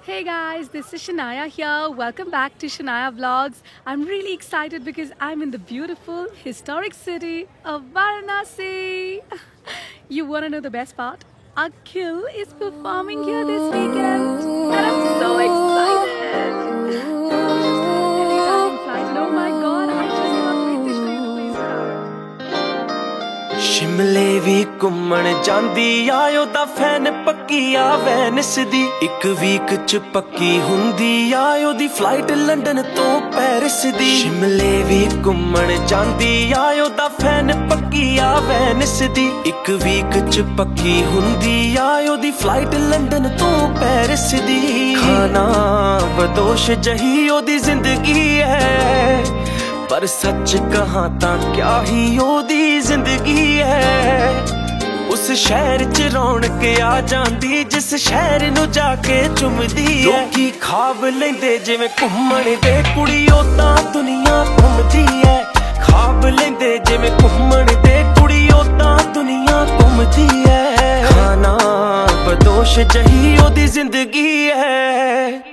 Hey guys, this is Shania here. Welcome back to Shania Vlogs. I'm really excited because I'm in the beautiful, historic city of Varanasi. You want to know the best part? Akhil is performing here this weekend and I'm so excited. Delhi direct flight and oh my god, I just can't wait to show you the place around. शिमले भी घुम्मण जांदी आ ओदा fan पक्की आ Venice दी एक week च पक्की हुंदी आ ओदी फ्लाइट लंडन तो पेरिस दी शिमले भी घुम्मण जांदी आ ओदा फैन पक्की आ वैनिस दी एक वीक च पक्की हुंदी आ ओदी फ्लाइट लंडन तो पेरिस दी खाना बदोश जही ओदी जिंदगी है पर सच कहां तां क्या ही ओदी जिंदगी है उस शहर च रौनक आ जांदी जिस शहर नू जाके चुमदी है लोकी खाब लैंदे जिवें घुम्मण दे कुड़ी ओदां दुनिया घुमदी है खाब लैंदे जिवें घुम्मण दे कुड़ी ओदां दुनिया घुमदी है खाना बदोश जही ओदी जिंदगी है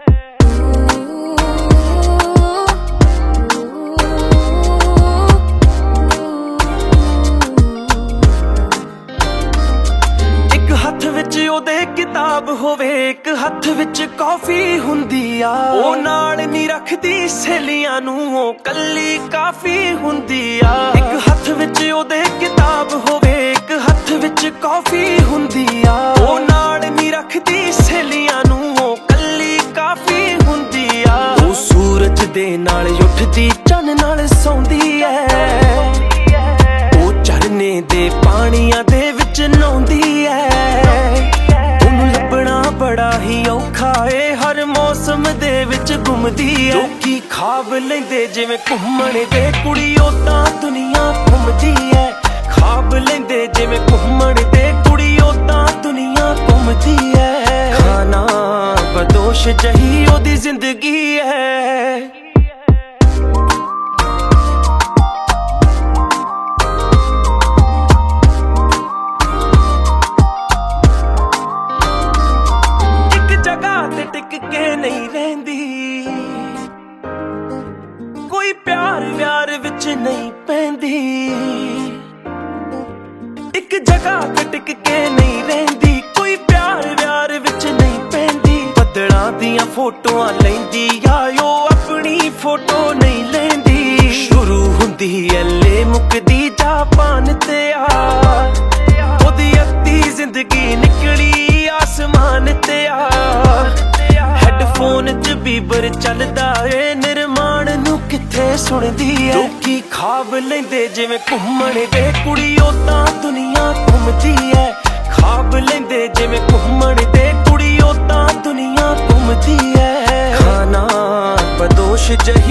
ਉਹਦੇ ਕਿਤਾਬ ਹੋਵੇ ਇੱਕ ਹੱਥ ਵਿੱਚ ਕਾਫੀ ਹੁੰਦੀ ਆ ਉਹ ਨਾਲ ਨਹੀਂ ਰੱਖਦੀ ਸਹੇਲੀਆਂ ਨੂੰ ਉਹ ਕੱਲੀ ਕਾਫੀ ਹੁੰਦੀ ਆ ਇੱਕ ਹੱਥ ਵਿੱਚ ਉਹਦੇ ਕਿਤਾਬ ਹੋਵੇ ਇੱਕ ਹੱਥ ਵਿੱਚ ਕਾਫੀ ਹੁੰਦੀ ਆ ਉਹ ਨਾਲ ਨਹੀਂ ਰੱਖਦੀ ਸਹੇਲੀਆਂ ਨੂੰ ਉਹ ਕੱਲੀ ਕਾਫੀ ਹੁੰਦੀ ਆ ਉਹ ਸੂਰਜ ਦੇ ਨਾਲ ਉੱਠਦੀ ਚੰਨ ਨਾਲ ਸੌਂਦੀ ਐ ਉਹ ਝਰਨੇ ਦੇ ਪਾਣੀਆਂ ਦੇ ਵਿੱਚ ਨਹਾਉਂਦੀ ਐ बड़ा ही औखा ए हर मौसम दे विच घुमदी है लोकी खाब लैंदे जिवें घुम्मण दे कुड़ी ओदां दुनिया घुमदी है खाब लैंदे जिवें घुम्मण दे कुड़ी ओदां दुनिया घुमदी है खाना बदोश जही ओदी जिंदगी है टिक के नहीं रहंदी कोई प्यार व्यार विच नहीं पैंदी एक जगह ते टिक के नहीं रहंदी कोई प्यार व्यार विच नहीं पैंदी बदलां दियां फोटोआं लैंदी आयो अपनी फोटो नहीं लैंदी शुरू हुंदी एले मुकदी जापान ते आ ओदी अद्धी जिंदगी निकली आसमान ते आ फोन च बीबर चलदा ए निर्माण नू किथे सुनदी है लोकी खाब लैंदे जिवें घुम्मण दे कुड़ी ओदां दुनिया घुमदी है खाब लैंदे जिवें घुम्मण दे कुड़ी ओदां दुनिया घुमदी है खाना बदोश जही